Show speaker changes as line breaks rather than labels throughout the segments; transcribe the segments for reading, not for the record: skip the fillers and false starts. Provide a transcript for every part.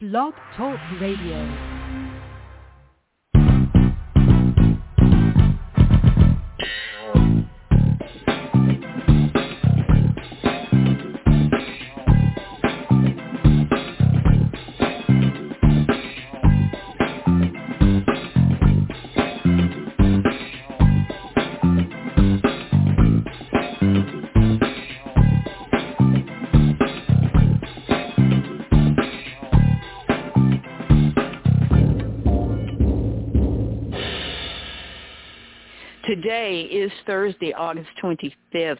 Blog Talk Radio.
Today is Thursday, August 25th,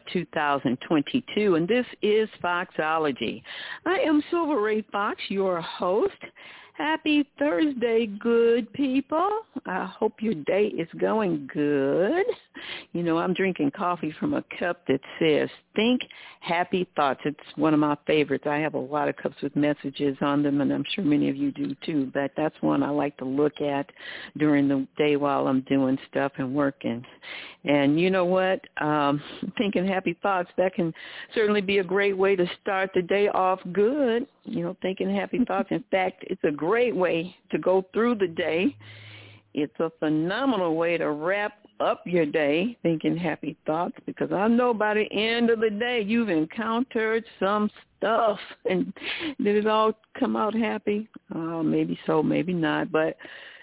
2022, and this is Foxology. I am Silver Ray Fox, your host. Happy Thursday, good people. I hope your day is going good. You know, I'm drinking coffee from a cup that says, Think Happy Thoughts. It's one of my favorites. I have a lot of cups with messages on them, and I'm sure many of you do too, but that's one I like to look at during the day while I'm doing stuff and working. And you know what? Thinking happy thoughts, that can certainly be a great way to start the day off good. You know, thinking happy thoughts. In fact, it's a great way to go through the day. It's a phenomenal way to wrap up your day, thinking happy thoughts, because I know by the end of the day you've encountered some stuff. And did it all come out happy? Maybe so, maybe not. But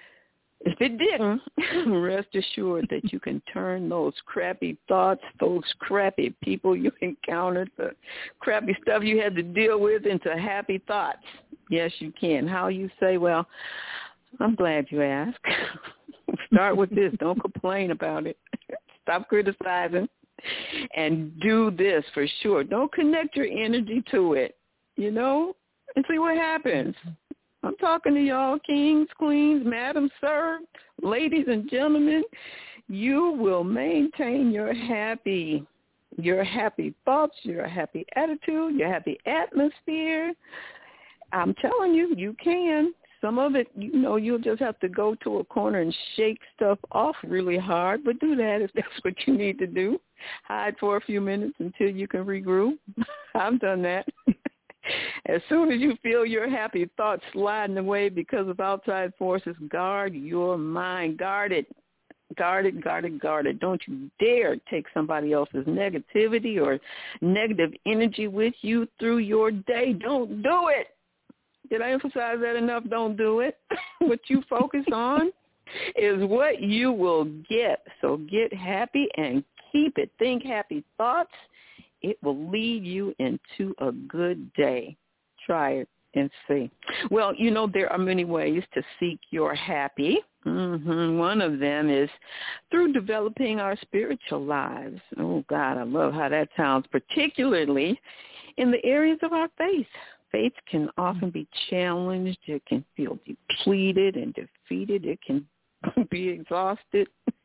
if it didn't, rest assured that you can turn those crappy thoughts, those crappy people you encountered, the crappy stuff you had to deal with into happy thoughts. Yes, you can. How you say, well, I'm glad you asked. Start with this. Don't complain about it. Stop criticizing and do this for sure. Don't connect your energy to it, you know, and see what happens. I'm talking to y'all, kings, queens, madam, sir, ladies and gentlemen. You will maintain your happy thoughts, your happy attitude, your happy atmosphere. I'm telling you, you can. Some of it, you know, you'll just have to go to a corner and shake stuff off really hard, but do that if that's what you need to do. Hide for a few minutes until you can regroup. I've done that. As soon as you feel your happy thoughts sliding away because of outside forces, guard your mind. Guard it. Guard it, guard it, guard it. Don't you dare take somebody else's negativity or negative energy with you through your day. Don't do it. Did I emphasize that enough? Don't do it. What you focus on is what you will get. So get happy and keep it. Think happy thoughts. It will lead you into a good day. Try it and see. Well, you know, there are many ways to seek your happy. One of them is through developing our spiritual lives. Oh, God, I love how that sounds, particularly in the areas of our faith. Faith can often be challenged. It can feel depleted and defeated. It can be exhausted.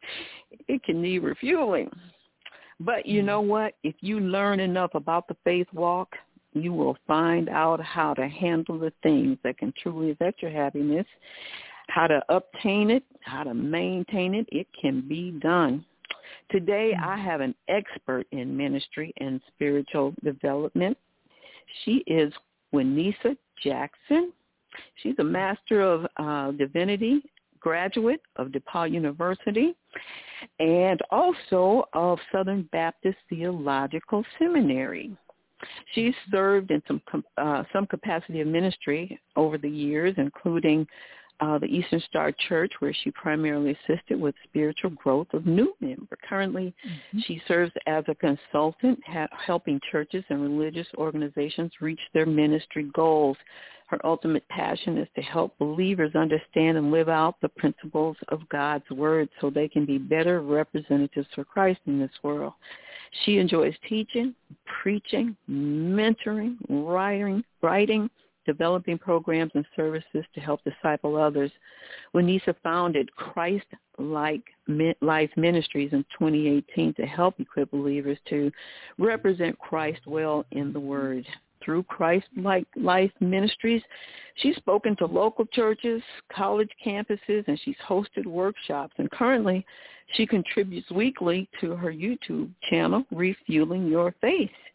It can need refueling. But you know what? If you learn enough about the faith walk, you will find out how to handle the things that can truly affect your happiness, how to obtain it, how to maintain it. It can be done. Today, I have an expert in ministry and spiritual development. She is Winessa Jackson. She's a Master of Divinity graduate of DePaul University and also of Southern Baptist Theological Seminary. She's served in some capacity of ministry over the years, including the Eastern Star Church, where she primarily assisted with spiritual growth of new members. Currently, she serves as a consultant, helping churches and religious organizations reach their ministry goals. Her ultimate passion is to help believers understand and live out the principles of God's Word so they can be better representatives for Christ in this world. She enjoys teaching, preaching, mentoring, writing, developing programs and services to help disciple others. Winessa founded Christ-like Life Ministries in 2018 to help equip believers to represent Christ well in the Word. Through Christ-like Life Ministries, she's spoken to local churches, college campuses, and she's hosted workshops. And currently, she contributes weekly to her YouTube channel, Refueling Your Faith.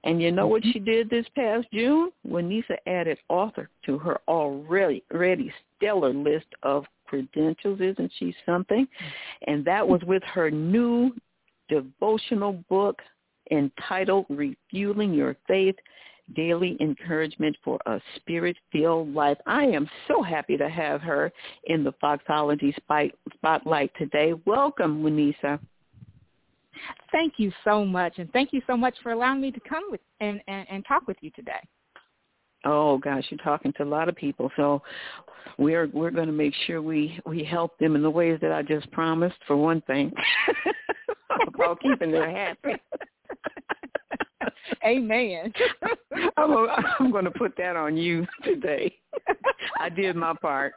And you know what she did this past June? Winessa added author to her already stellar list of credentials. Isn't she something? And that was with her new devotional book entitled Refueling Your Faith, Daily Encouragement for a Spirit-Filled Life. I am so happy to have her in the Foxology Spotlight today. Welcome, Winessa.
Thank you so much, and thank you so much for allowing me to come with and talk with you today.
Oh gosh, you're talking to a lot of people, so we're going to make sure we help them in the ways that I just promised. For one thing, about keeping them happy.
Amen.
I'm going to put that on you today. I did my part.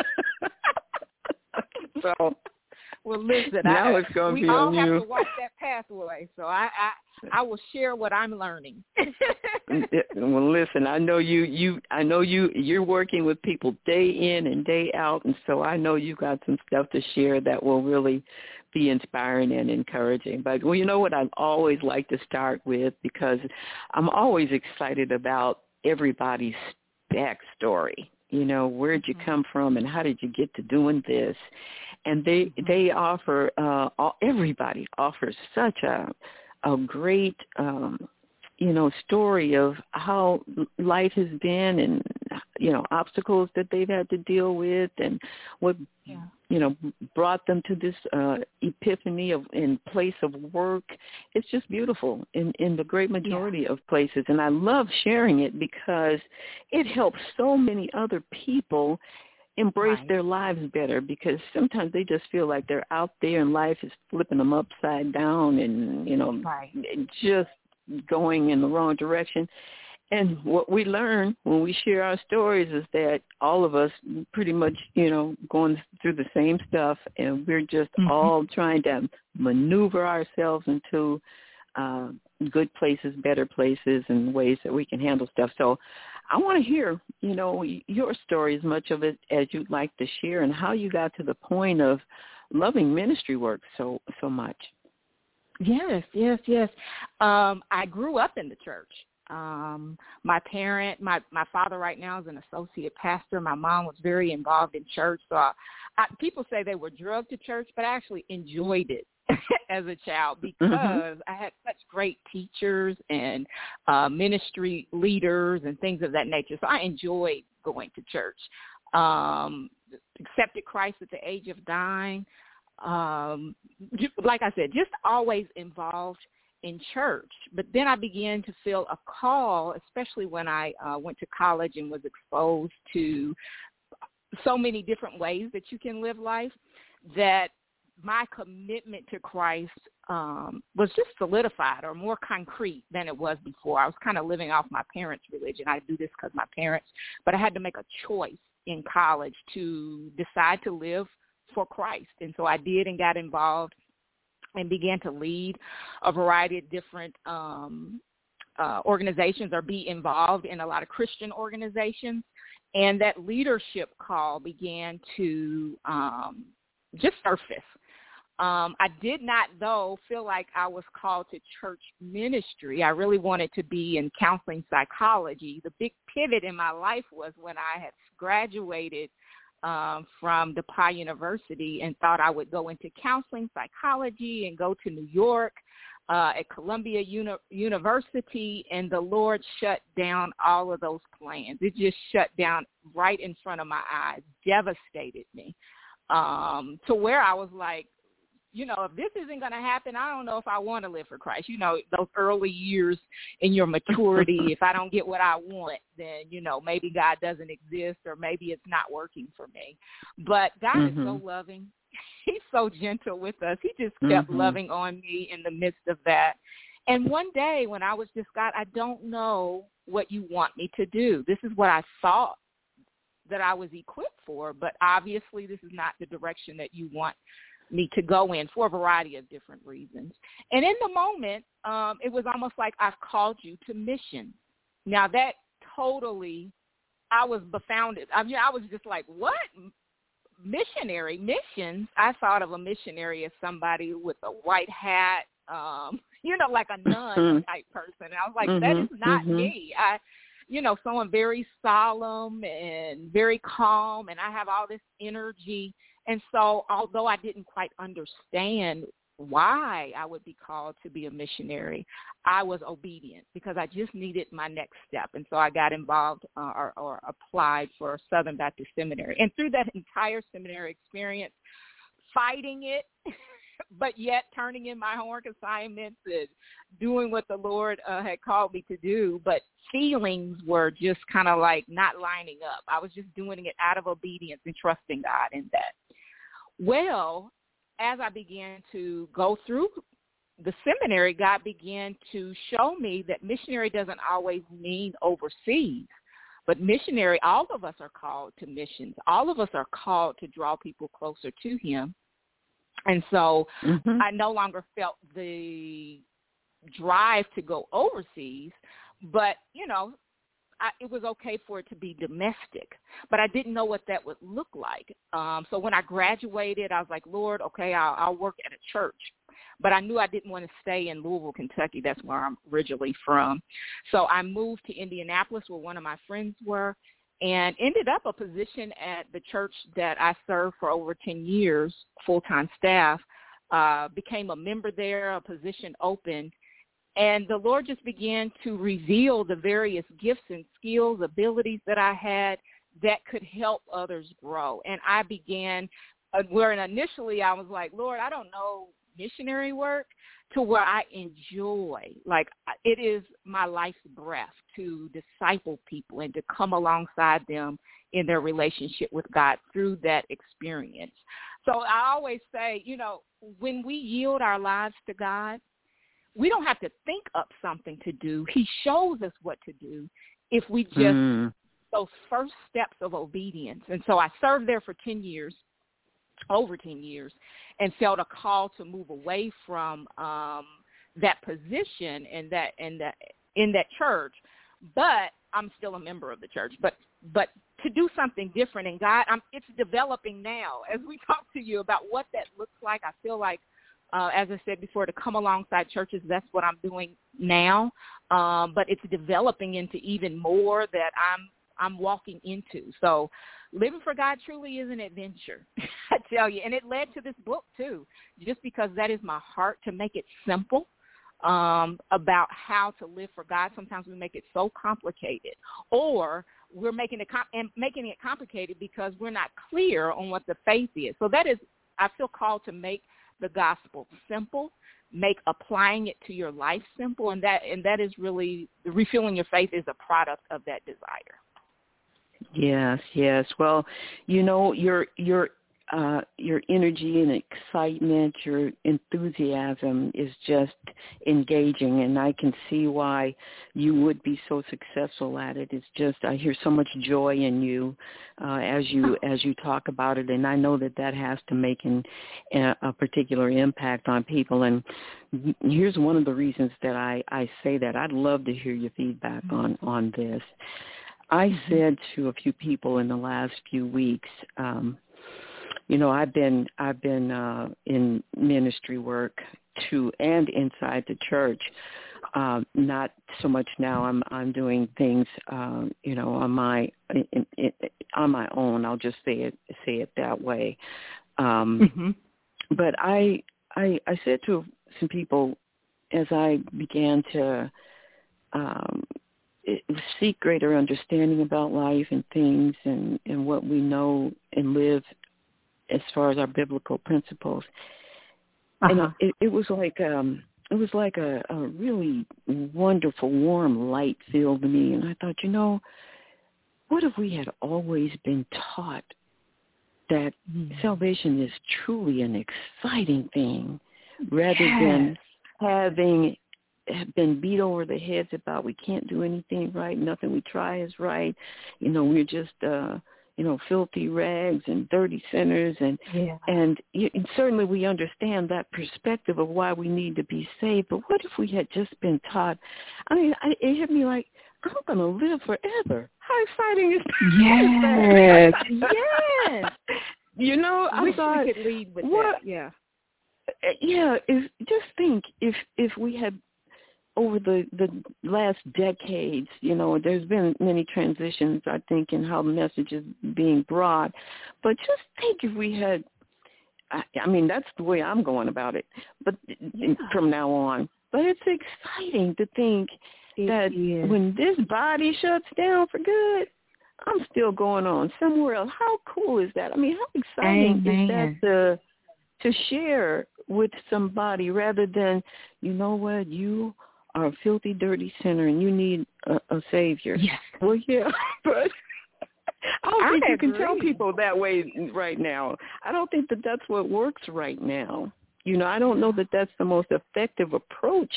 So.
Well, listen,
now it's going to be on you.
We all have to walk that pathway, so I will share what I'm learning.
Well, listen, I know you're working with people day in and day out, and so I know you got some stuff to share that will really be inspiring and encouraging. But, well, you know what I always like to start with, because I'm always excited about everybody's backstory. You know, where'd you come from and how did you get to doing this? And they offer, everybody offers such a great, story of how life has been and, obstacles that they've had to deal with and what, brought them to this epiphany in place of work. It's just beautiful in the great majority of places. And I love sharing it because it helps so many other people embrace their lives better, because sometimes they just feel like they're out there and life is flipping them upside down and, just going in the wrong direction. And what we learn when we share our stories is that all of us pretty much, going through the same stuff, and we're just all trying to maneuver ourselves into good places, better places, and ways that we can handle stuff. So I want to hear, your story, as much of it as you'd like to share, and how you got to the point of loving ministry work so much.
Yes. I grew up in the church. My father right now is an associate pastor. My mom was very involved in church. So people say they were drugged to church, but I actually enjoyed it as a child because I had such great teachers and ministry leaders and things of that nature. So I enjoyed going to church. Accepted Christ at the age of 9. Like I said, just always involved in church. But then I began to feel a call, especially when I went to college and was exposed to so many different ways that you can live life, that my commitment to Christ was just solidified or more concrete than it was before. I was kind of living off my parents' religion. I do this because my parents, but I had to make a choice in college to decide to live for Christ. And so I did, and got involved and began to lead a variety of different organizations, or be involved in a lot of Christian organizations. And that leadership call began to just surface. I did not, though, feel like I was called to church ministry. I really wanted to be in counseling psychology. The big pivot in my life was when I had graduated from DePauw University and thought I would go into counseling psychology and go to New York at Columbia University, and the Lord shut down all of those plans. It just shut down right in front of my eyes, devastated me, to where I was like, if this isn't going to happen, I don't know if I want to live for Christ. Those early years in your maturity, if I don't get what I want, then, maybe God doesn't exist, or maybe it's not working for me. But God is so loving. He's so gentle with us. He just kept loving on me in the midst of that. And one day when I was just, God, I don't know what you want me to do. This is what I thought that I was equipped for, but obviously this is not the direction that you want me to go in, for a variety of different reasons. And in the moment, it was almost like, I've called you to mission. Now that totally, I was befounded. I was just like, what? Missionary, missions? I thought of a missionary as somebody with a white hat, like a nun type person. And I was like, that is not me. Someone very solemn and very calm, and I have all this energy. And so although I didn't quite understand why I would be called to be a missionary, I was obedient because I just needed my next step. And so I got involved or applied for Southern Baptist Seminary. And through that entire seminary experience, fighting it, but yet turning in my homework assignments and doing what the Lord had called me to do. But feelings were just kind of like not lining up. I was just doing it out of obedience and trusting God in that. Well, as I began to go through the seminary, God began to show me that missionary doesn't always mean overseas. But missionary, all of us are called to missions. All of us are called to draw people closer to him. And so I no longer felt the drive to go overseas, but, it was okay for it to be domestic, but I didn't know what that would look like. So when I graduated, I was like, Lord, okay, I'll work at a church. But I knew I didn't want to stay in Louisville, Kentucky. That's where I'm originally from. So I moved to Indianapolis where one of my friends were, and ended up a position at the church that I served for over 10 years, full-time staff, became a member there, a position opened. And the Lord just began to reveal the various gifts and skills, abilities that I had that could help others grow. And I began, where initially I was like, Lord, I don't know missionary work, to where I enjoy, like it is my life's breath to disciple people and to come alongside them in their relationship with God through that experience. So I always say, when we yield our lives to God, we don't have to think up something to do. He shows us what to do if we just those first steps of obedience. And so I served there for 10 years, over 10 years, and felt a call to move away from that position in that church. But I'm still a member of the church. But to do something different, and God, it's developing now as we talk to you about what that looks like. I feel like, as I said before, to come alongside churches, that's what I'm doing now. But it's developing into even more that I'm walking into. So living for God truly is an adventure, I tell you. And it led to this book, too, just because that is my heart, to make it simple about how to live for God. Sometimes we make it so complicated, or we're making it complicated because we're not clear on what the faith is. So that is, I feel called to make the gospel simple, make applying it to your life simple, and that is really, refueling your faith is a product of that desire.
Yes. Well, your energy and excitement, your enthusiasm is just engaging, and I can see why you would be so successful at it. It's just, I hear so much joy in you as you talk about it, and I know that has to make a particular impact on people. And here's one of the reasons that I say that. I'd love to hear your feedback on this. I said to a few people in the last few weeks, I've been in ministry work too, and inside the church. Not so much now. I'm doing things, on my own. I'll just say it that way. But I said to some people as I began to seek greater understanding about life and things and what we know and live as far as our biblical principles. And it was like a really wonderful, warm light filled me. And I thought, what if we had always been taught that salvation is truly an exciting thing, rather than having been beat over the heads about we can't do anything right, nothing we try is right, we're just filthy rags and dirty sinners, and certainly we understand that perspective of why we need to be saved. But what if we had just been taught? It hit me like, I'm going to live forever. How exciting is that?
Yes.
I
wish
thought,
we could lead with that. Yeah.
Just think if we had over the last decades, there's been many transitions, I think, in how the message is being brought. But just think if we had, I mean, that's the way I'm going about it, but from now on. But it's exciting to think that when this body shuts down for good, I'm still going on somewhere else. How cool is that? I mean, how exciting is that to share with somebody rather than, you know what, you are a filthy, dirty sinner and you need a savior.
Yes.
Well, yeah, but I don't think you can tell people that way right now. I don't think that that's what works right now. I don't know that that's the most effective approach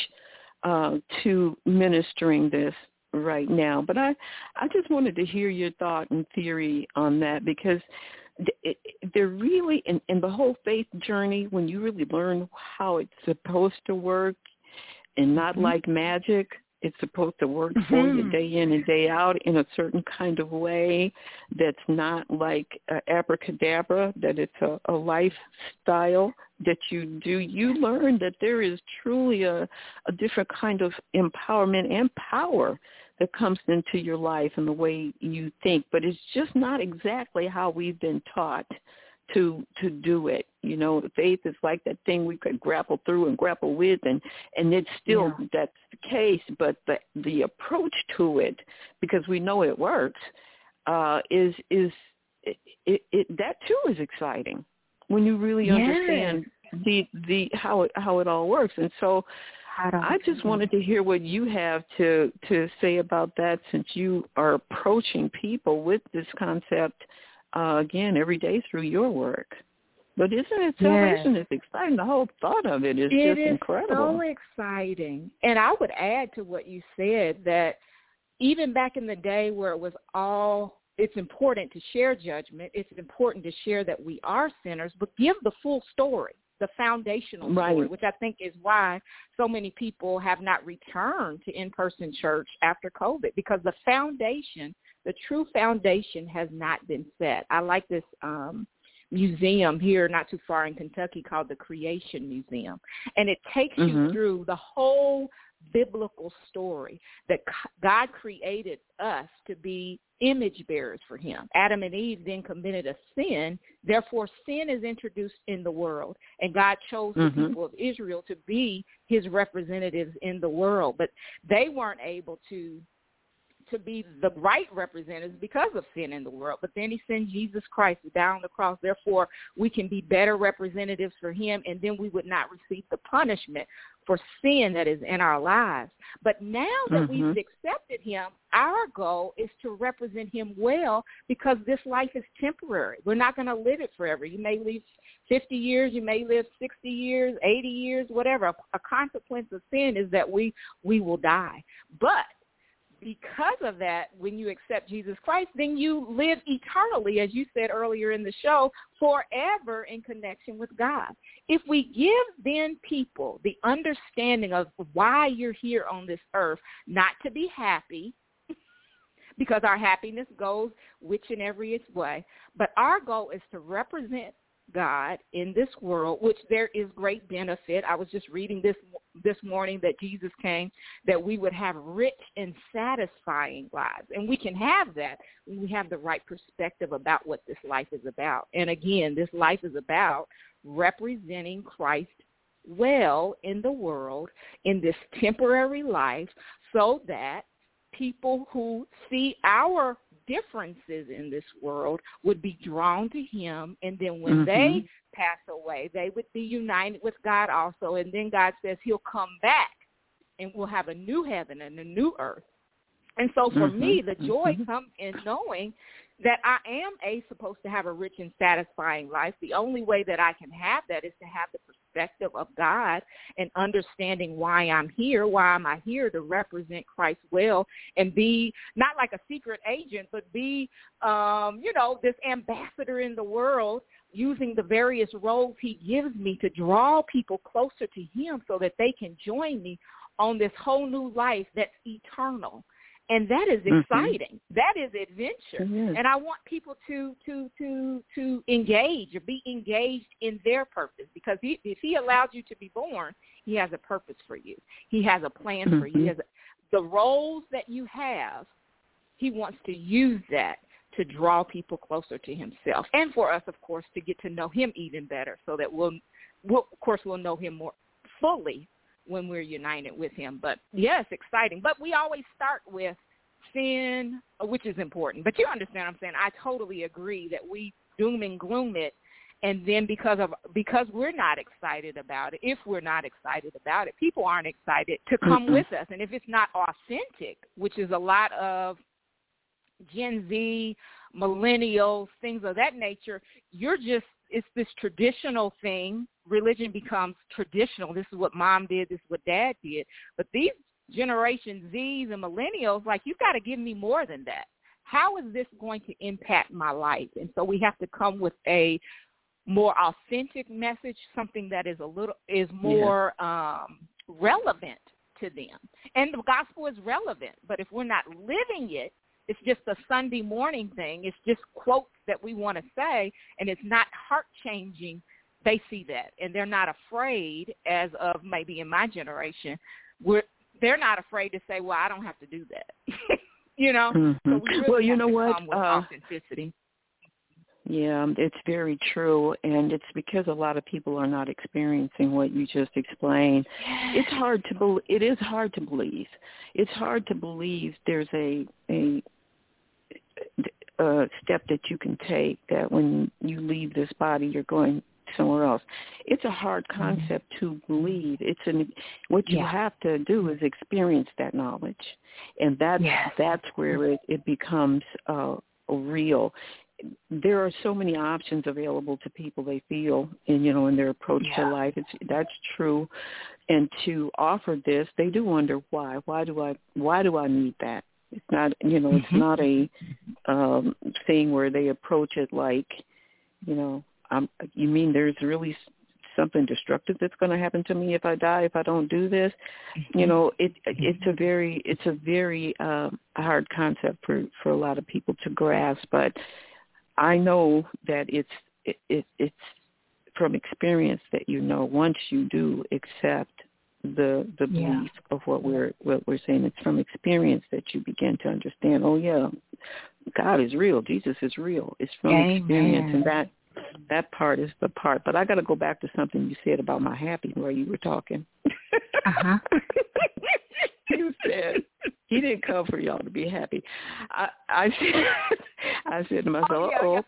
to ministering this right now. But I just wanted to hear your thought and theory on that, because they're really, in the whole faith journey, when you really learn how it's supposed to work and not like magic, it's supposed to work for you day in and day out in a certain kind of way that's not like abracadabra, that it's a lifestyle that you do. You learn that there is truly a different kind of empowerment and power that comes into your life and the way you think. But it's just not exactly how we've been taught to do it. Faith is like that thing we could grapple through and grapple with, and it's still that's the case. But the approach to it, because we know it works, is that too is exciting when you really understand the how it all works. And so I just wanted to hear what you have to say about that, since you are approaching people with this concept again every day through your work. But isn't it salvation is exciting? The whole thought of it is just incredible.
It is so exciting. And I would add to what you said that even back in the day where it was it's important to share judgment, it's important to share that we are sinners, but give the full story, the foundational story, which I think is why so many people have not returned to in-person church after COVID, because the true foundation has not been set. I like this museum here not too far in Kentucky called the Creation Museum, and it takes you through the whole biblical story that God created us to be image bearers for him. Adam and Eve then committed a sin, therefore sin is introduced in the world, and God chose the people of Israel to be his representatives in the world, but they weren't able to be the right representatives because of sin in the world. But then he sent Jesus Christ down the cross. Therefore, we can be better representatives for him, and then we would not receive the punishment for sin that is in our lives. But now that we've accepted him, our goal is to represent him well, because this life is temporary. We're not going to live it forever. You may live 50 years, you may live 60 years, 80 years, whatever. A consequence of sin is that we will die. But because of that, when you accept Jesus Christ, then you live eternally, as you said earlier in the show, forever in connection with God. If we give then people the understanding of why you're here on this earth, not to be happy, because our happiness goes which and every its way, but our goal is to represent God in this world, which there is great benefit. I was just reading this morning that Jesus came that we would have rich and satisfying lives, and we can have that when we have the right perspective about what this life is about. And again, this life is about representing Christ well in the world in this temporary life, so that people who see our differences in this world would be drawn to him, and then when they pass away, they would be united with God also, and then God says he'll come back and we'll have a new heaven and a new earth. And so for me, the joy comes in knowing that I am supposed to have a rich and satisfying life. The only way that I can have that is to have the perspective of God and understanding why I'm here. Why am I here? To represent Christ well and be not like a secret agent, but be, this ambassador in the world, using the various roles he gives me to draw people closer to him so that they can join me on this whole new life that's eternal. And that is exciting. That is adventure.
Mm-hmm.
And I want people to engage or be engaged in their purpose, because if he allows you to be born, he has a purpose for you. He has a plan for you. The roles that you have, he wants to use that to draw people closer to himself, and for us, of course, to get to know him even better, so that we'll know him more fully when we're united with him. But yes, exciting. But we always start with sin, which is important. But you understand what I'm saying. I totally agree that we doom and gloom it, and then because we're not excited about it, if we're not excited about it, people aren't excited to come with us. And if it's not authentic, which is a lot of Gen Z, millennials, things of that nature, it's this traditional thing. Religion becomes traditional. This is what mom did. This is what dad did. But these Generation Zs and millennials, like, you've got to give me more than that. How is this going to impact my life? And so we have to come with a more authentic message, something that is more relevant to them. And the gospel is relevant, but if we're not living it, it's just a Sunday morning thing. It's just quotes that we want to say, and it's not heart-changing. They see that, and they're not afraid, as of maybe in my generation, they're not afraid to say, well, I don't have to do that. You know? So we really have to come with authenticity.
Yeah, it's very true, and it's because a lot of people are not experiencing what you just explained. It is hard to believe. It's hard to believe there's a step that you can take, that when you leave this body, you're going somewhere else. It's a hard concept to believe. What you have to do is experience that knowledge, and that's where it becomes real. There are so many options available to people, they feel, in their approach to life. That's true. And to offer this, they do wonder why. Why do I need that? It's not, it's not a thing where they approach it like, you mean there's really something destructive that's going to happen to me if I die, if I don't do this? It's a very hard concept for a lot of people to grasp. But I know that it's from experience that once you do accept the belief of what we're saying, it's from experience that you begin to understand. Oh yeah, God is real. Jesus is real. It's from experience, and that part is the part. But I got to go back to something you said about my happy where you were talking. You said he didn't come for y'all to be happy. I said to myself,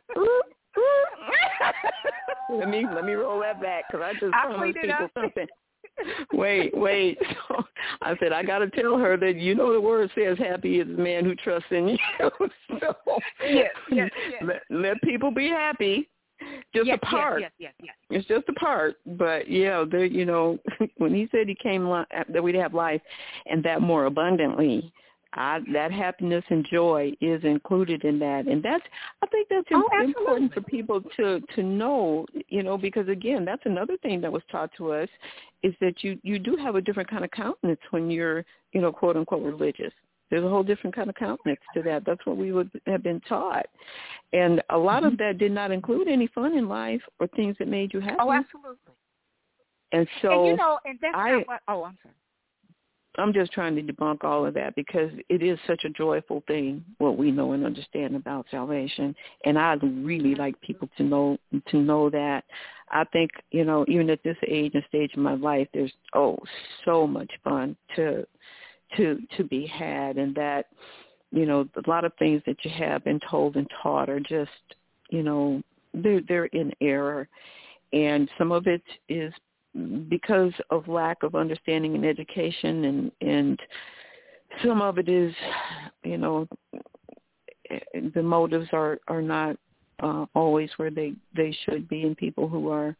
let me roll that back, because I just promised people something. Wait. So I said, I got to tell her that the word says happy is the man who trusts in you. So
yes.
Let people be happy. Just a part. Yes. It's just a part. But, when he said he came that we'd have life, and that more abundantly, that happiness and joy is included in that. And I think that's important for people to know, because, again, that's another thing that was taught to us, is that you do have a different kind of countenance when you're, quote, unquote, religious. There's a whole different kind of countenance to that. That's what we would have been taught. And a lot of that did not include any fun in life or things that made you happy.
Oh, absolutely.
And so
and that's not what, I'm sorry.
I'm just trying to debunk all of that, because it is such a joyful thing, what we know and understand about salvation. And I'd really like people to know that. I think, even at this age and stage of my life, there's so much fun to be had, and that, a lot of things that you have been told and taught are just, they're in error. And some of it is because of lack of understanding and education, and some of it is, the motives are not always where they should be in people who are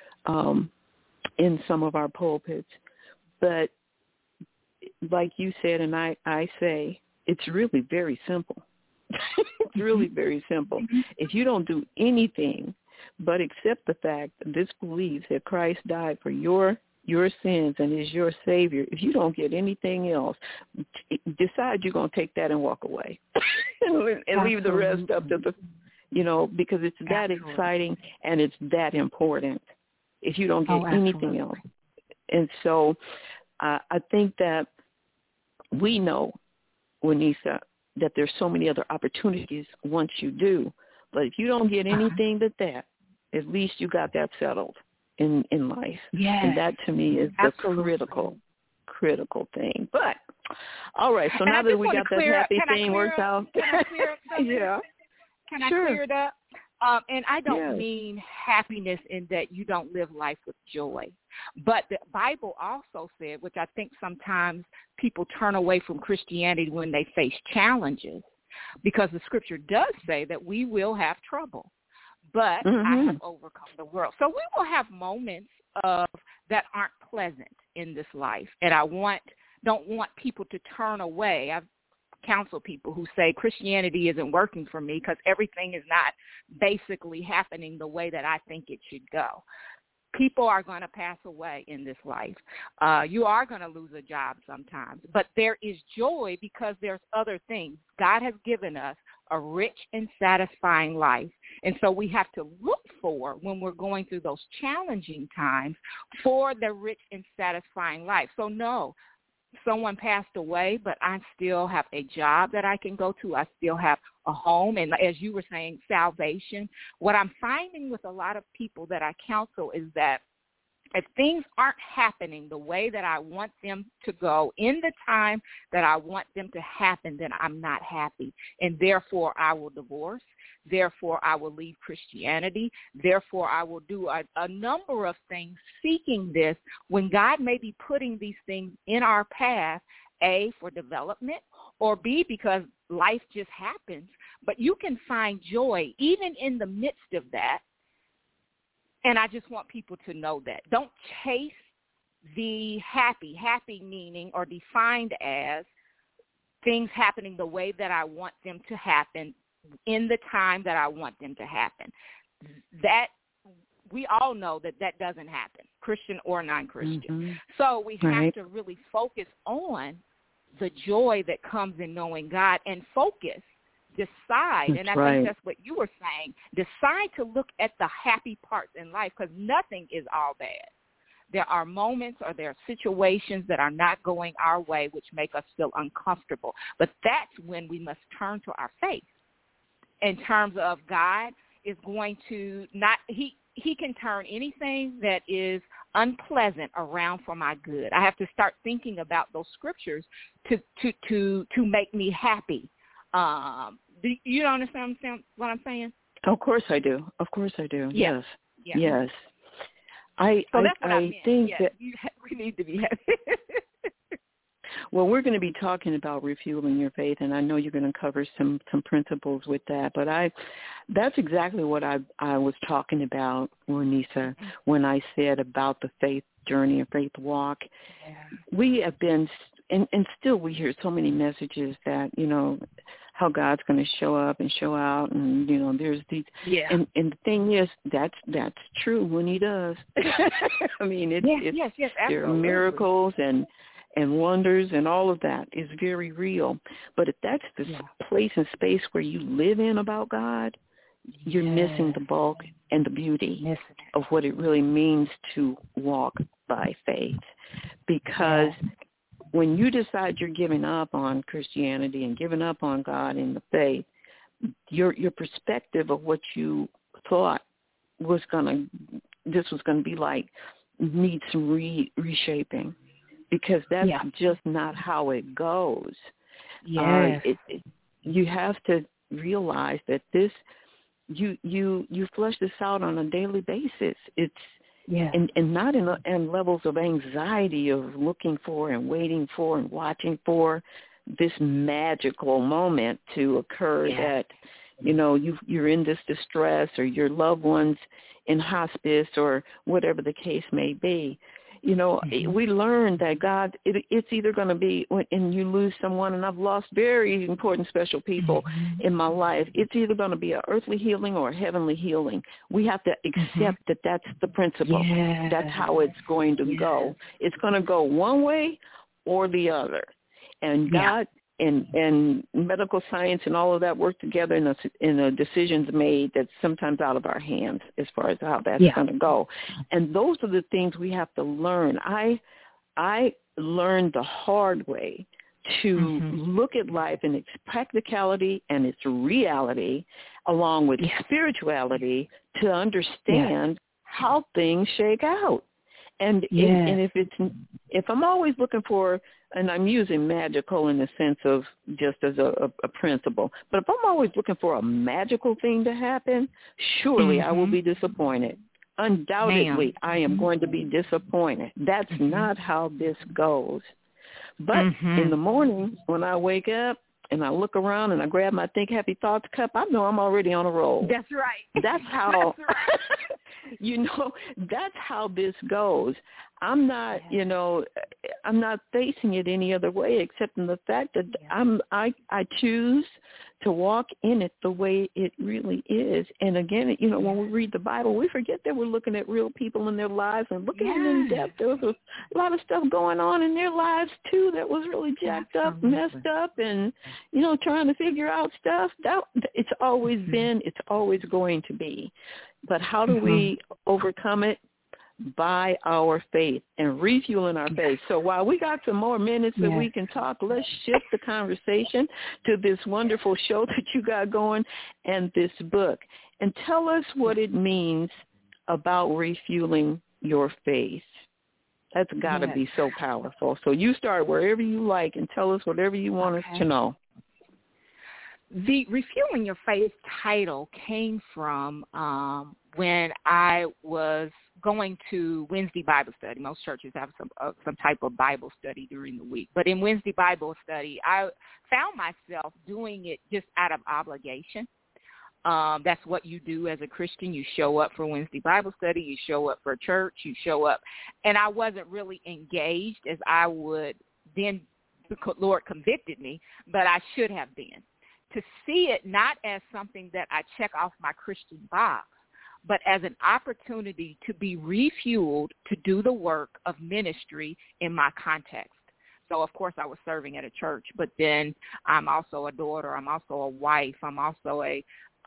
in some of our pulpits. But like you said, and I say, it's really very simple. It's really very simple. If you don't do anything but accept the fact that this believes that Christ died for your your sins and is your Savior, if you don't get anything else, decide you're going to take that and walk away and leave the rest up to the, because it's that exciting and it's that important if you don't get anything else. And so I think that we know, Juanisa, that there's so many other opportunities once you do. But if you don't get anything but that, at least you got that settled in life.
Yes.
And that to me is the critical thing. But, all right, so now that we got that happy thing worked out.
Can I clear up something?
Yeah.
Can I clear it up? And I don't mean happiness in that you don't live life with joy. But the Bible also said, which I think sometimes people turn away from Christianity when they face challenges, because the scripture does say that we will have trouble. But I have overcome the world. So we will have moments that aren't pleasant in this life. And I don't want people to turn away. I've counseled people who say Christianity isn't working for me because everything is not basically happening the way that I think it should go. People are going to pass away in this life. You are going to lose a job sometimes. But there is joy because there's other things. God has given us a rich and satisfying life. And so we have to look for, when we're going through those challenging times, for the rich and satisfying life. So no, someone passed away, but I still have a job that I can go to. I still have a home. And as you were saying, salvation. What I'm finding with a lot of people that I counsel is that if things aren't happening the way that I want them to go in the time that I want them to happen, then I'm not happy. And therefore, I will divorce. Therefore, I will leave Christianity. Therefore, I will do a number of things seeking this when God may be putting these things in our path, A, for development, or B, because life just happens. But you can find joy even in the midst of that. And I just want people to know that. Don't chase the happy meaning or defined as things happening the way that I want them to happen in the time that I want them to happen. That we all know that doesn't happen, Christian or non-Christian. So we have to really focus on the joy that comes in knowing God and decide, and I think that's what you were saying, decide to look at the happy parts in life, because nothing is all bad. There are moments or there are situations that are not going our way which make us feel uncomfortable. But that's when we must turn to our faith in terms of God is going to not – he can turn anything that is unpleasant around for my good. I have to start thinking about those scriptures to make me happy. Do you understand what I'm saying?
Of course I do. Yes. Yes. I think that
we need to be happy.
Well, we're going to be talking about refueling your faith, and I know you're going to cover some principles with that. But that's exactly what I was talking about, Juanisa, when I said about the faith journey and faith walk. Yeah. We have been, and still we hear so many messages that, how God's going to show up and show out, and there's these. Yeah. And the thing is, that's true when He does. I mean, yes, there are miracles and wonders, and all of that is very real. But if that's the place and space where you live in about God, you're missing the bulk and the beauty of what it really means to walk by faith. Because when you decide you're giving up on Christianity and giving up on God and the faith, your perspective of what you thought was going to be like needs some reshaping. Because that's just not how it goes. Yes. You have to realize that you flesh this out on a daily basis. It's and not in levels of anxiety of looking for and waiting for and watching for this magical moment to occur that you're in this distress or your loved one's in hospice or whatever the case may be. we learned that God, it's either going to be, and you lose someone, and I've lost very important, special people in my life, it's either going to be an earthly healing or a heavenly healing. We have to accept that that's the principle.
Yes.
That's how it's going to go. It's going to go one way or the other. And God and medical science and all of that work together in a decisions made that's sometimes out of our hands as far as how that's going to go. And those are the things we have to learn. I learned the hard way to look at life in its practicality and its reality along with spirituality to understand how things shake out. And if I'm always looking for, and I'm using magical in the sense of just as a principle, but if I'm always looking for a magical thing to happen, surely I will be disappointed. Undoubtedly, I am going to be disappointed. That's not how this goes. But in the morning when I wake up and I look around and I grab my Think Happy Thoughts cup, I know I'm already on a roll.
That's right.
That's how, that's how this goes. I'm not, I'm not facing it any other way except in the fact that I choose to walk in it the way it really is. And again, when we read the Bible, we forget that we're looking at real people in their lives and looking at them in depth. There was a lot of stuff going on in their lives too that was really jacked up, messed up, and trying to figure out stuff. It's always been, it's always going to be. But how do we overcome it? By our faith and refueling our faith. So while we got some more minutes that we can talk, let's shift the conversation to this wonderful show that you got going and this book. And tell us what it means about refueling your faith. That's got to be so powerful. So you start wherever you like and tell us whatever you want us to know.
The Refueling Your Faith title came from when I was going to Wednesday Bible study. Most churches have some type of Bible study during the week. But in Wednesday Bible study, I found myself doing it just out of obligation. That's what you do as a Christian. You show up for Wednesday Bible study. You show up for church. You show up. And I wasn't really engaged as I would then. The Lord convicted me, but I should have been. To see it not as something that I check off my Christian box, but as an opportunity to be refueled to do the work of ministry in my context. So, of course, I was serving at a church, but then I'm also a daughter. I'm also a wife. I'm also a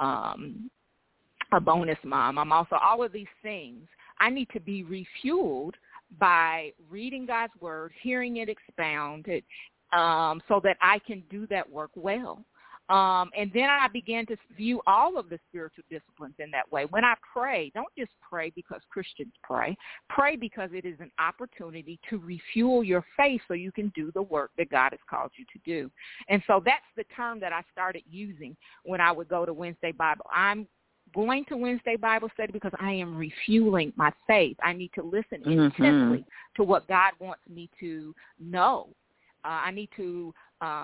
bonus mom. I'm also all of these things. I need to be refueled by reading God's word, hearing it expounded, so that I can do that work well. And then I began to view all of the spiritual disciplines in that way. When I pray, don't just pray because Christians pray. Pray because it is an opportunity to refuel your faith so you can do the work that God has called you to do. And so that's the term that I started using when I would go to Wednesday Bible. I'm going to Wednesday Bible study because I am refueling my faith. I need to listen intensely to what God wants me to know. I need to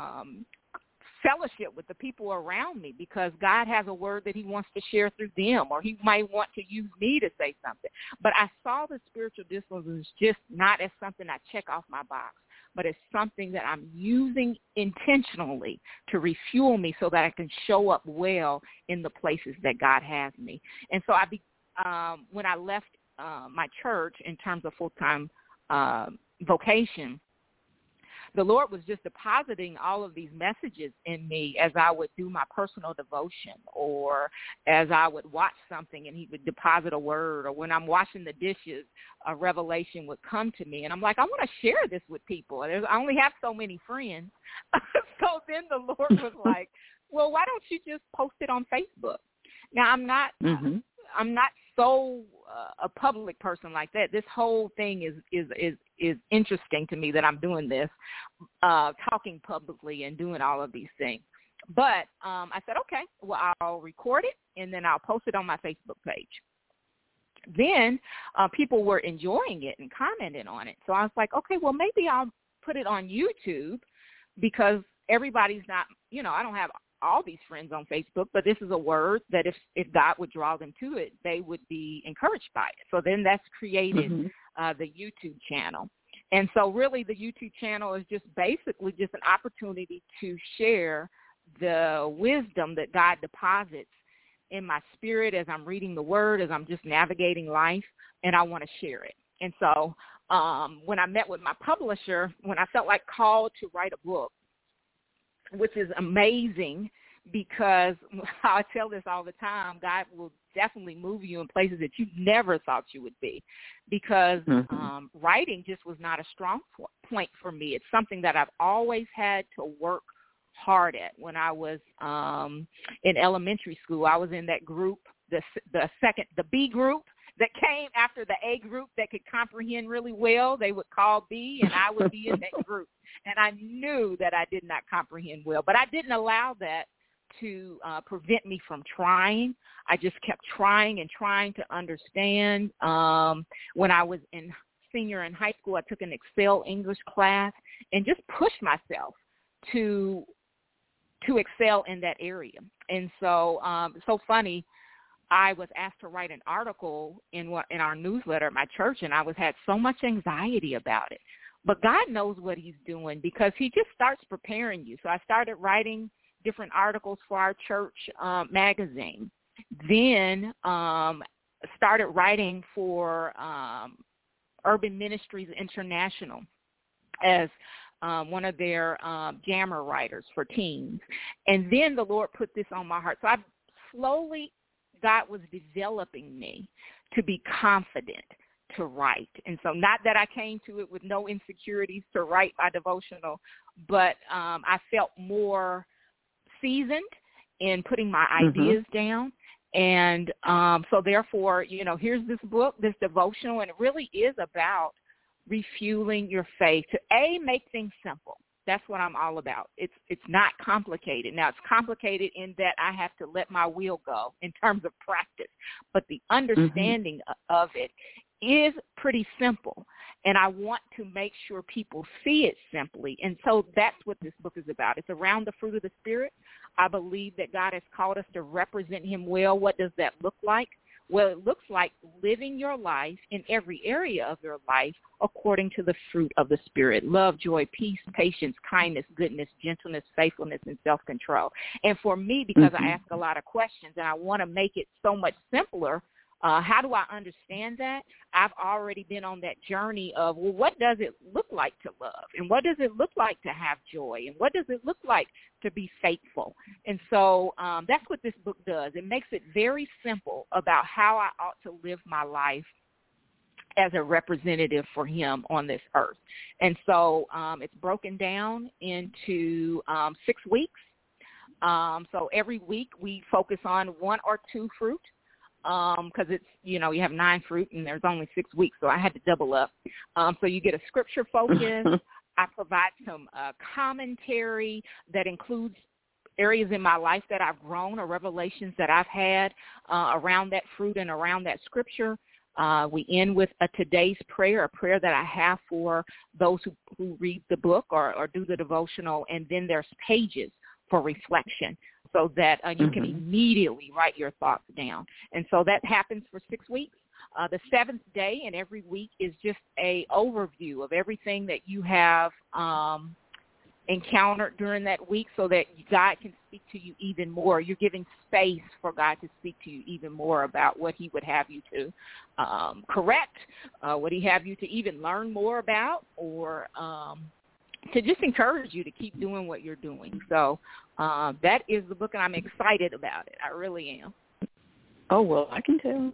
fellowship with the people around me because God has a word that he wants to share through them, or he might want to use me to say something. But I saw the spiritual disciplines just not as something I check off my box, but as something that I'm using intentionally to refuel me so that I can show up well in the places that God has me. And so when I left my church in terms of full-time vocation, the Lord was just depositing all of these messages in me as I would do my personal devotion, or as I would watch something and he would deposit a word, or when I'm washing the dishes, a revelation would come to me. And I'm like, I want to share this with people. I only have so many friends. So then the Lord was like, well, why don't you just post it on Facebook? Now, I'm not so a public person like that. This whole thing is interesting to me that I'm doing this, talking publicly and doing all of these things. But I said, okay, well, I'll record it and then I'll post it on my Facebook page. Then people were enjoying it and commenting on it. So I was like, okay, well, maybe I'll put it on YouTube because everybody's not, I don't have all these friends on Facebook, but this is a word that if God would draw them to it, they would be encouraged by it. So then that's created the YouTube channel. And so really the YouTube channel is just basically just an opportunity to share the wisdom that God deposits in my spirit as I'm reading the word, as I'm just navigating life, and I want to share it. And so when I met with my publisher, when I felt like called to write a book, which is amazing because I tell this all the time, God will definitely move you in places that you never thought you would be, because writing just was not a strong point for me. It's something that I've always had to work hard at. When I was in elementary school, I was in that group, the B group that came after the A group that could comprehend really well. They would call B, and I would be in that group. And I knew that I did not comprehend well, but I didn't allow that to prevent me from trying. I just kept trying and trying to understand. When I was senior in high school, I took an Excel English class and just pushed myself to excel in that area. And so it's so funny, I was asked to write an article in our newsletter at my church, and I had so much anxiety about it. But God knows what he's doing, because he just starts preparing you. So I started writing different articles for our church magazine. Then started writing for Urban Ministries International as one of their jammer writers for teens. And then the Lord put this on my heart. So God was developing me to be confident to write. And so not that I came to it with no insecurities to write my devotional, but I felt more seasoned in putting my ideas down. And so therefore, here's this book, this devotional, and it really is about refueling your faith to make things simple. That's what I'm all about. It's not complicated. Now, it's complicated in that I have to let my wheel go in terms of practice, but the understanding of it is pretty simple, and I want to make sure people see it simply. And so that's what this book is about. It's around the fruit of the Spirit. I believe that God has called us to represent him well. What does that look like? Well, it looks like living your life in every area of your life according to the fruit of the Spirit: love, joy, peace, patience, kindness, goodness, gentleness, faithfulness, and self-control. And for me, because I ask a lot of questions and I want to make it so much simpler, how do I understand that? I've already been on that journey of, well, what does it look like to love? And what does it look like to have joy? And what does it look like to be faithful? And so that's what this book does. It makes it very simple about how I ought to live my life as a representative for him on this earth. And so it's broken down into 6 weeks. So every week we focus on 1 or 2 fruit. Because it's, you have 9 fruit and there's only 6 weeks, so I had to double up. So you get a scripture focus. I provide some commentary that includes areas in my life that I've grown or revelations that I've had around that fruit and around that scripture. We end with a today's prayer, a prayer that I have for those who read the book or do the devotional, and then there's pages for reflection, so that you can immediately write your thoughts down. And so that happens for 6 weeks. The 7th day in every week is just a overview of everything that you have encountered during that week, so that God can speak to you even more. You're giving space for God to speak to you even more about what he would have you to correct, what he have you to even learn more about, or to just encourage you to keep doing what you're doing. So that is the book, and I'm excited about it. I really am.
Oh, well, I can tell.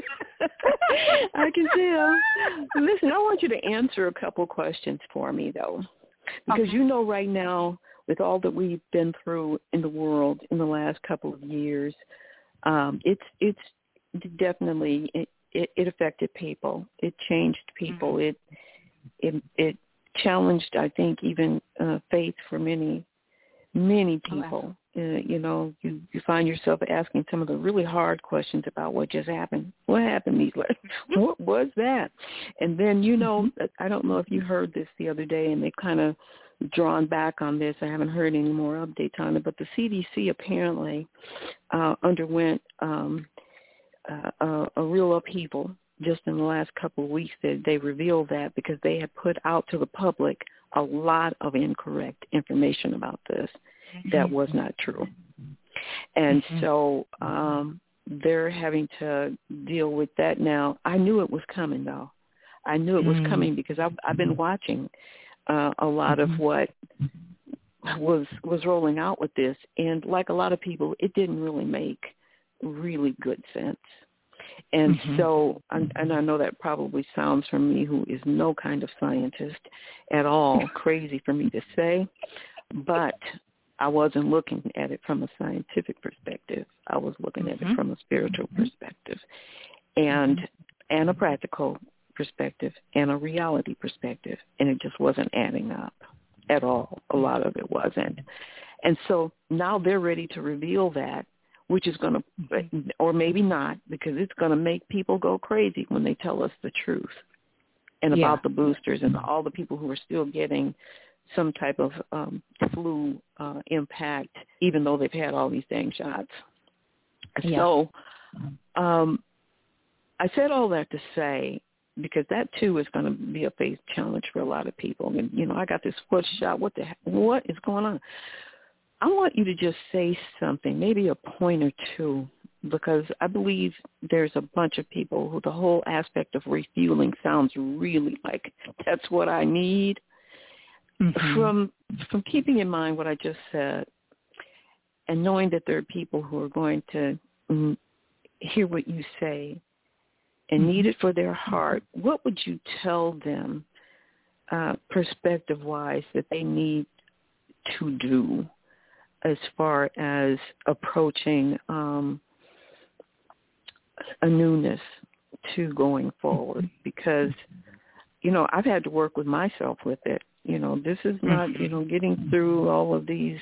I can tell. Listen, I want you to answer a couple questions for me, though, because right now, with all that we've been through in the world in the last couple of years, it's definitely, it affected people. It changed people. It challenged, I think, even faith for many people. You find yourself asking some of the really hard questions about what just happened. What happened these last? What was that? And then, I don't know if you heard this the other day, and they've kind of drawn back on this. I haven't heard any more updates on it, but the CDC apparently underwent a real upheaval just in the last couple of weeks that they revealed that, because they had put out to the public a lot of incorrect information about this that was not true. And so they're having to deal with that now. I knew it was coming, though. I knew it was coming because I've been watching a lot of what was rolling out with this. And like a lot of people, it didn't really make really good sense. And so, and I know that probably sounds from me, who is no kind of scientist at all, crazy for me to say, but I wasn't looking at it from a scientific perspective. I was looking at it from a spiritual perspective and a practical perspective and a reality perspective, and it just wasn't adding up at all. A lot of it wasn't. And so now they're ready to reveal that, which is going to, or maybe not, because it's going to make people go crazy when they tell us the truth and about the boosters and all the people who are still getting some type of flu impact, even though they've had all these dang shots. So I said all that to say, because that, too, is going to be a faith challenge for a lot of people. And, you know, I got this foot shot. What is going on? I want you to just say something, maybe a point or two, because I believe there's a bunch of people who the whole aspect of refueling sounds really like that's what I need. From keeping in mind what I just said and knowing that there are people who are going to hear what you say and need it for their heart, what would you tell them perspective-wise that they need to do as far as approaching a newness to going forward? Because, you know, I've had to work with myself with it. You know, this is not, you know, getting through all of these,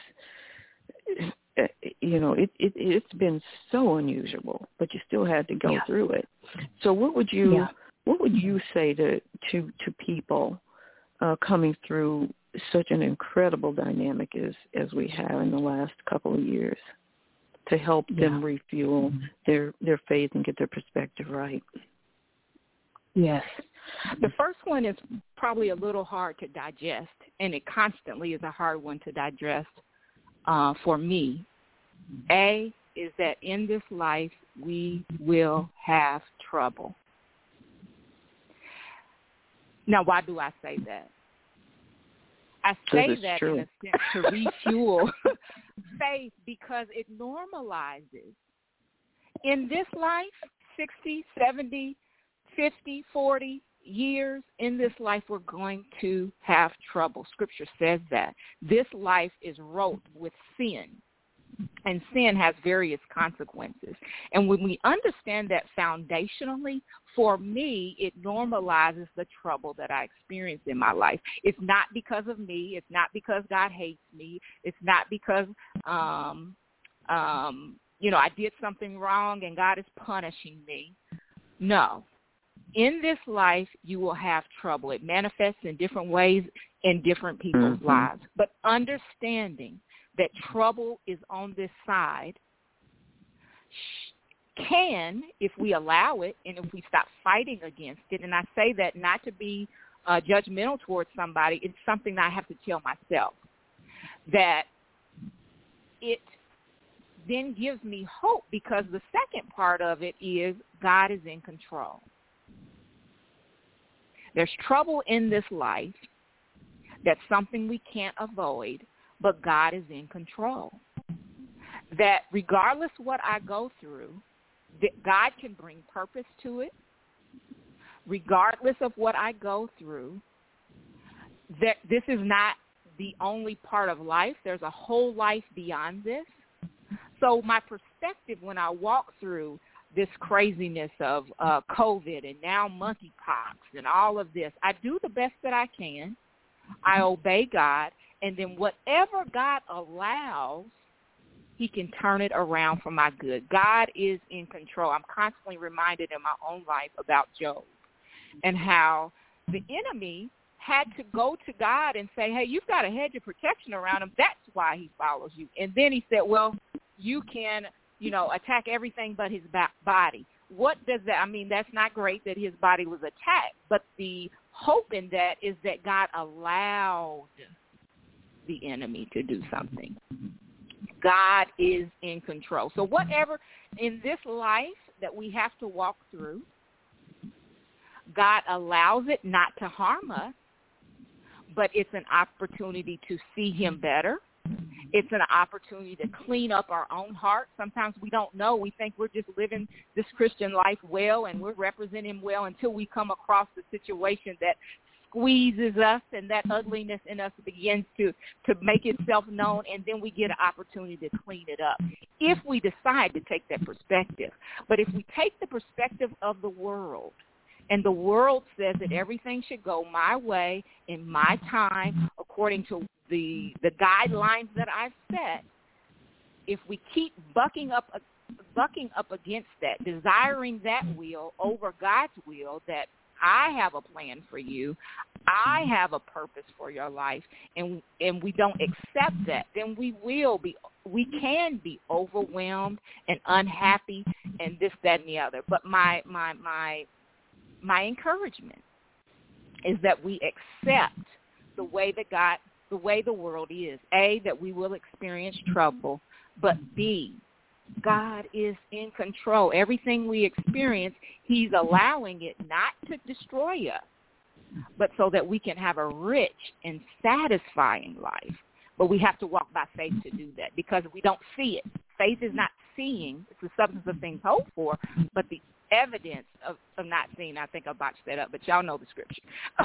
you know, it's been so unusual, but you still had to go through it. So what would you say to people coming through such an incredible dynamic as we have in the last couple of years to help them refuel their faith and get their perspective right?
Yes. The first one is probably a little hard to digest, and it constantly is a hard one to digest for me. A is that in this life we will have trouble. Now, why do I say that? I say that in a sense to refuel faith, because it normalizes. In this life, 60, 70, 50, 40 years, in this life we're going to have trouble. Scripture says that. This life is wrought with sin, and sin has various consequences. And when we understand that foundationally, for me, it normalizes the trouble that I experience in my life. It's not because of me. It's not because God hates me. It's not because, you know, I did something wrong and God is punishing me. No. In this life, you will have trouble. It manifests in different ways in different people's lives. But understanding that trouble is on this side can, if we allow it and if we stop fighting against it, and I say that not to be judgmental towards somebody, it's something that I have to tell myself, that it then gives me hope, because the second part of it is God is in control. There's trouble in this life. That's something we can't avoid, but God is in control. That regardless what I go through, that God can bring purpose to it. Regardless of what I go through, that this is not the only part of life. There's a whole life beyond this. So my perspective when I walk through this craziness of COVID and now monkeypox and all of this, I do the best that I can. I obey God, and then whatever God allows, he can turn it around for my good. God is in control. I'm constantly reminded in my own life about Job and how the enemy had to go to God and say, hey, you've got a hedge of protection around him. That's why he follows you. And then he said, well, you can, you know, attack everything but his body. what does that, I mean, that's not great that his body was attacked, but the hope in that is that God allowed the enemy to do something. God is in control. So whatever in this life that we have to walk through, God allows it not to harm us, but it's an opportunity to see him better. It's an opportunity to clean up our own heart. Sometimes we don't know. We think we're just living this Christian life well and we're representing him well until we come across the situation that squeezes us and that ugliness in us begins to make itself known, and then we get an opportunity to clean it up if we decide to take that perspective. But if we take the perspective of the world, and the world says that everything should go my way in my time according to the guidelines that I've set, if we keep bucking up against that, desiring that will over God's will, that I have a plan for you, I have a purpose for your life, and we don't accept that, then we can be overwhelmed and unhappy and this, that, and the other. But my encouragement is that we accept the way that the way the world is. A, that we will experience trouble, but B, God is in control. Everything we experience, he's allowing it not to destroy us, but so that we can have a rich and satisfying life. But we have to walk by faith to do that because we don't see it. Faith is not seeing. It's the substance of things hoped for, but the evidence of not seeing. I think I botched that up, but y'all know the scripture.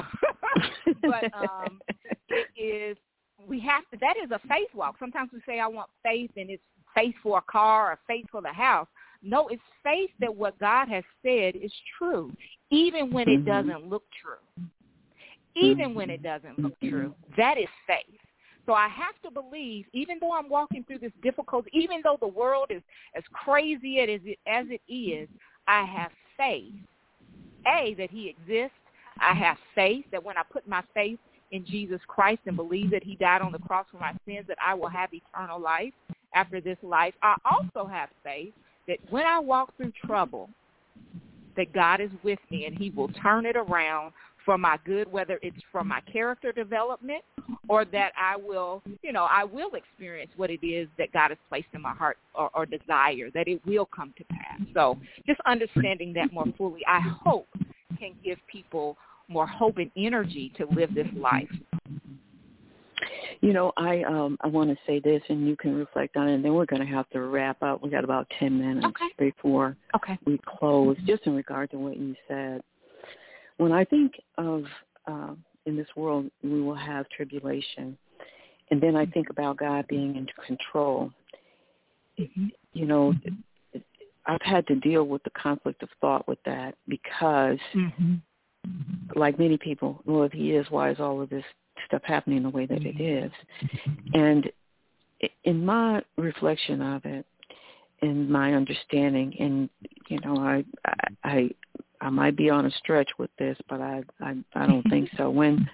But it is, we have to, that is a faith walk. Sometimes we say I want faith and it's faith for a car or faith for the house. No, it's faith that what God has said is true, even when it doesn't look true. Even when it doesn't look true, that is faith. So I have to believe, even though I'm walking through this difficulty, even though the world is as crazy as it is, I have faith, A, that he exists. I have faith that when I put my faith in Jesus Christ and believe that he died on the cross for my sins, that I will have eternal life after this life. I also have faith that when I walk through trouble, that God is with me and he will turn it around for my good, whether it's for my character development or that I will experience what it is that God has placed in my heart or desire, that it will come to pass. So just understanding that more fully, I hope, can give people more hope and energy to live this life.
You know, I want to say this, and you can reflect on it, and then we're going to have to wrap up. We got about 10 minutes before we close, just in regard to what you said. When I think of in this world, we will have tribulation, and then I think about God being in control. You know, I've had to deal with the conflict of thought with that because, like many people, well, if he is, why is all of this stuff happening the way that it is? And in my reflection of it, in my understanding, and, you know, I might be on a stretch with this, but I don't think so. When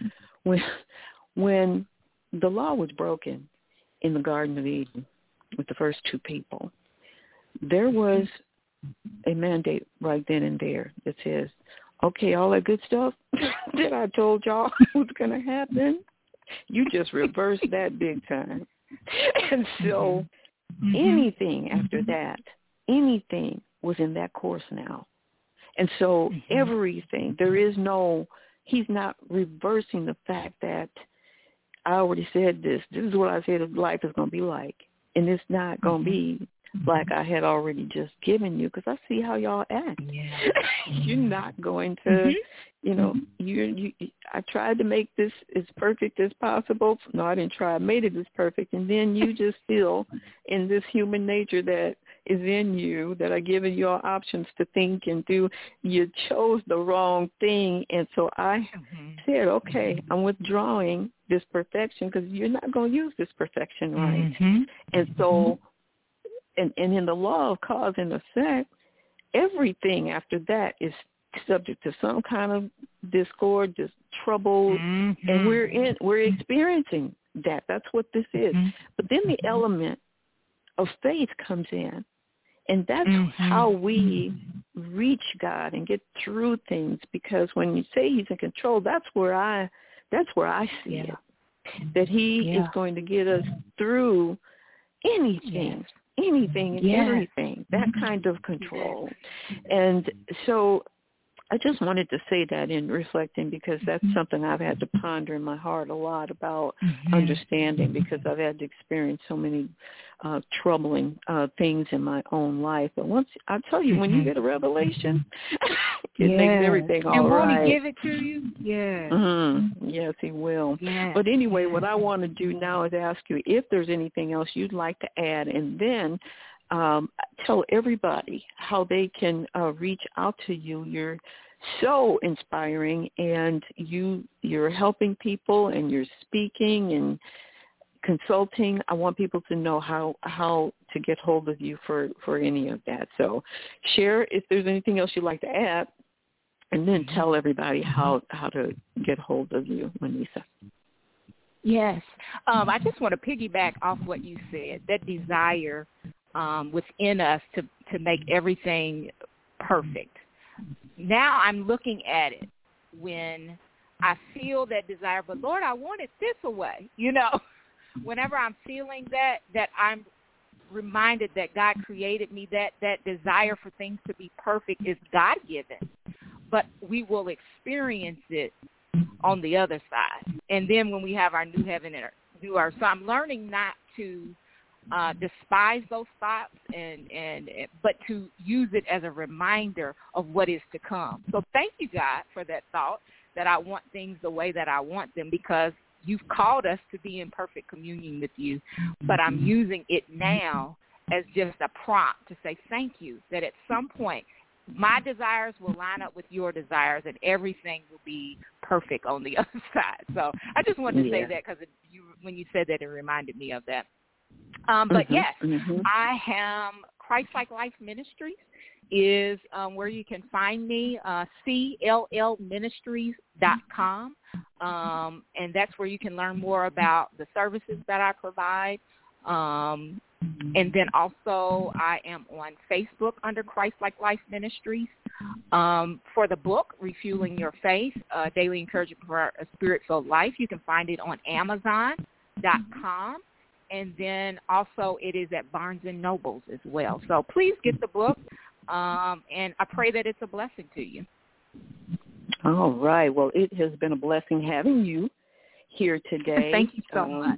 the law was broken in the Garden of Eden with the first two people, there was a mandate right then and there that says, okay, all that good stuff that I told y'all was going to happen, you just reversed that big time. And so anything after that, anything was in that course now. And so everything, he's not reversing the fact that I already said this. This is what I said life is going to be like. And it's not going to be like I had already just given you, because I see how y'all act. Yeah. You're not going to, you know, I tried to make this as perfect as possible. No, I didn't try. I made it as perfect. And then you just feel in this human nature that is in you, that are giving you all options to think and do. You chose the wrong thing. And so I said, okay, I'm withdrawing this perfection because you're not going to use this perfection right. And so, and in the law of cause and effect, everything after that is subject to some kind of discord, just trouble, and we're experiencing that. That's what this is. But then the element of faith comes in, and that's how we reach God and get through things, because when you say he's in control, that's where I see it, that he is going to get us through anything and everything, that kind of control. And so I just wanted to say that in reflecting, because that's something I've had to ponder in my heart a lot about understanding, because I've had to experience so many troubling things in my own life. But once, I tell you, when you get a revelation, it makes everything all right.
And won't he give it to you?
Yes, he will. But anyway, what I want to do now is ask you if there's anything else you'd like to add, and then tell everybody how they can reach out to you. You're so inspiring, and you're helping people, and you're speaking and consulting. I want people to know how to get hold of you for any of that. So share if there's anything else you'd like to add, and then tell everybody how to get hold of you, Manisa.
Yes. I just want to piggyback off what you said, that desire within us to make everything perfect. Now I'm looking at it when I feel that desire, but Lord, I want it this away. Whenever I'm feeling that I'm reminded that God created me, that desire for things to be perfect is God-given, but we will experience it on the other side. And then when we have our new heaven and new earth. So I'm learning not to despise those thoughts, but to use it as a reminder of what is to come. So thank you, God, for that thought, that I want things the way that I want them, because you've called us to be in perfect communion with you. But I'm using it now as just a prompt to say thank you, that at some point my desires will line up with your desires, and everything will be perfect on the other side. So I just wanted to say that, because when you said that, it reminded me of that. But yes, I am Christ-Like Life Ministries is where you can find me, CLLministries.com, and that's where you can learn more about the services that I provide. And then also I am on Facebook under Christ-Like Life Ministries. For the book, Refueling Your Faith, Daily Encouragement for a Spirit-Filled Life, you can find it on Amazon.com. And then also it is at Barnes & Nobles as well. So please get the book, and I pray that it's a blessing to you.
All right. Well, it has been a blessing having you here today.
Thank you so much.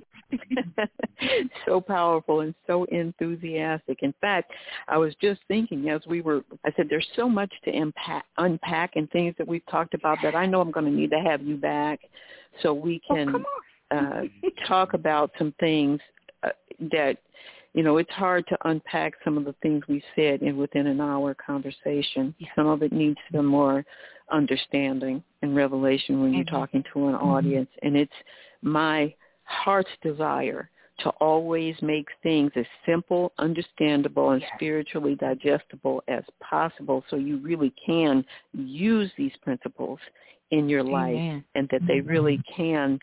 So powerful and so enthusiastic. In fact, I was just thinking I said there's so much to unpack and things that we've talked about that I know I'm going to need to have you back so we can talk about some things that, it's hard to unpack some of the things we said within an hour conversation. Some of it needs some more understanding and revelation when you're talking to an audience. And it's my heart's desire to always make things as simple, understandable, and spiritually digestible as possible, so you really can use these principles in your life, and that they really can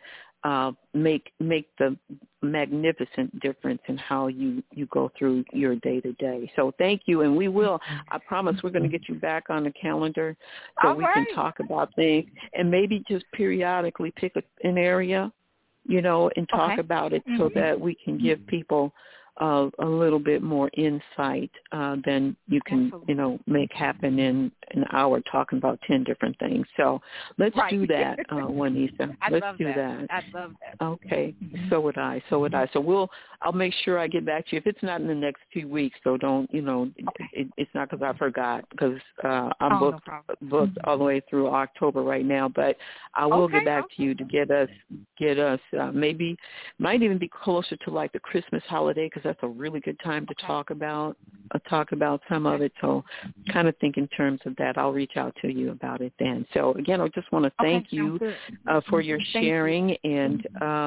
make the magnificent difference in how you go through your day-to-day. So thank you, and we will. I promise we're going to get you back on the calendar so we can talk about things, and maybe just periodically pick an area, and talk about it so that we can give people a little bit more insight than you can, make happen in an hour talking about 10 different things. So let's do that, Juanita. Let's do that.
I'd love that.
Okay. So would I. So I'll make sure I get back to you. If it's not in the next 2 weeks, so don't, it's not because I forgot, because I'm booked all the way through October right now. But I will get back to you to get us maybe, might even be closer to like the Christmas holiday, because that's a really good time to talk about some of it. So kind of think in terms of that. I'll reach out to you about it then. So again, I just want to thank you for your sharing, and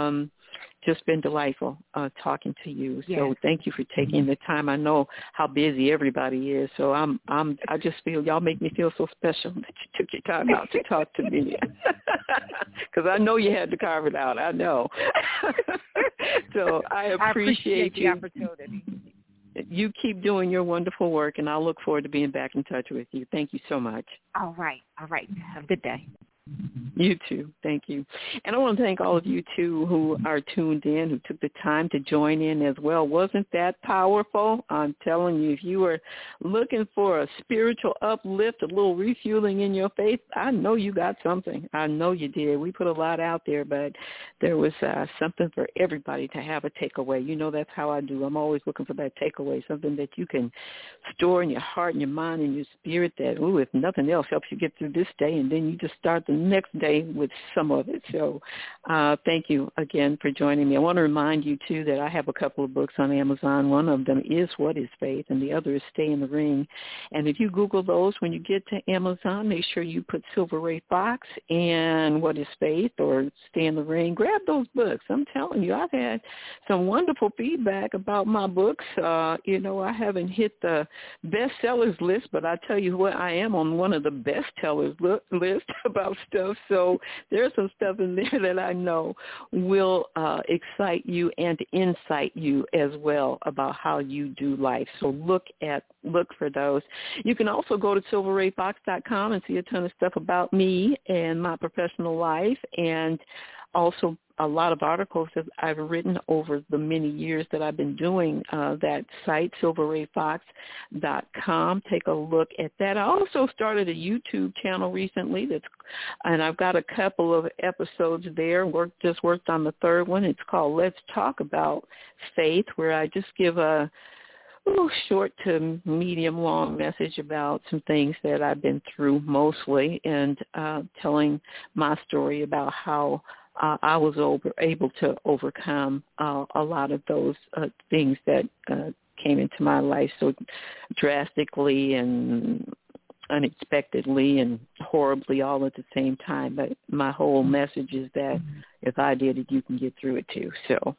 just been delightful talking to you. So thank you for taking the time. I know how busy everybody is, so I just feel y'all make me feel so special that you took your time out to talk to me, because I know you had to carve it out. I know. So I appreciate
the opportunity.
you keep doing your wonderful work, and I'll look forward to being back in touch with you. Thank you so much.
All right. Have a good day.
You too. Thank you. And I want to thank all of you, too, who are tuned in, who took the time to join in as well. Wasn't that powerful? I'm telling you, if you were looking for a spiritual uplift, a little refueling in your faith, I know you got something. I know you did. We put a lot out there, but there was something for everybody to have a takeaway. You know that's how I do. I'm always looking for that takeaway, something that you can store in your heart and your mind and your spirit that, if nothing else, helps you get through this day, and then you just start the next day with some of it. So thank you again for joining me. I want to remind you, too, that I have a couple of books on Amazon. One of them is What is Faith, and the other is Stay in the Ring. And if you Google those when you get to Amazon, make sure you put Silver Ray Fox and What is Faith or Stay in the Ring. Grab those books. I'm telling you, I've had some wonderful feedback about my books. I haven't hit the bestsellers list, but I tell you what, I am on one of the bestsellers list about stuff. So there's some stuff in there that I know will excite you and insight you as well about how you do life. So look for those. You can also go to silverrayfox.com and see a ton of stuff about me and my professional life, and also a lot of articles that I've written over the many years that I've been doing that site, silverrayfox.com. Take a look at that. I also started a YouTube channel recently, and I've got a couple of episodes there. Just worked on the third one. It's called Let's Talk About Faith, where I just give a little short to medium-long message about some things that I've been through mostly, and telling my story about how I was able to overcome a lot of those things that came into my life so drastically and unexpectedly and horribly all at the same time. But my whole message is that if I did it, you can get through it too. So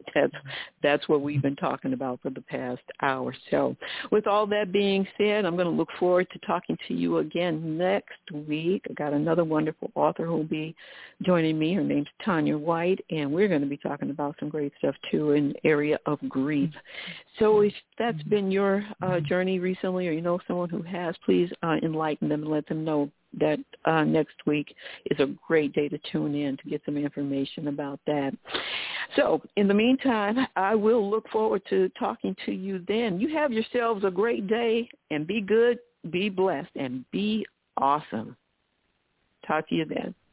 that's what we've been talking about for the past hour. So with all that being said, I'm going to look forward to talking to you again next week. I got another wonderful author who will be joining me. Her name's Tanya White, and we're going to be talking about some great stuff, too, in the area of grief. So if that's been your journey recently, or you know someone who has, please enlighten them and let them know that next week is a great day to tune in to get some information about that. So in the meantime, I will look forward to talking to you then. You have yourselves a great day, and be good, be blessed, and be awesome. Talk to you then.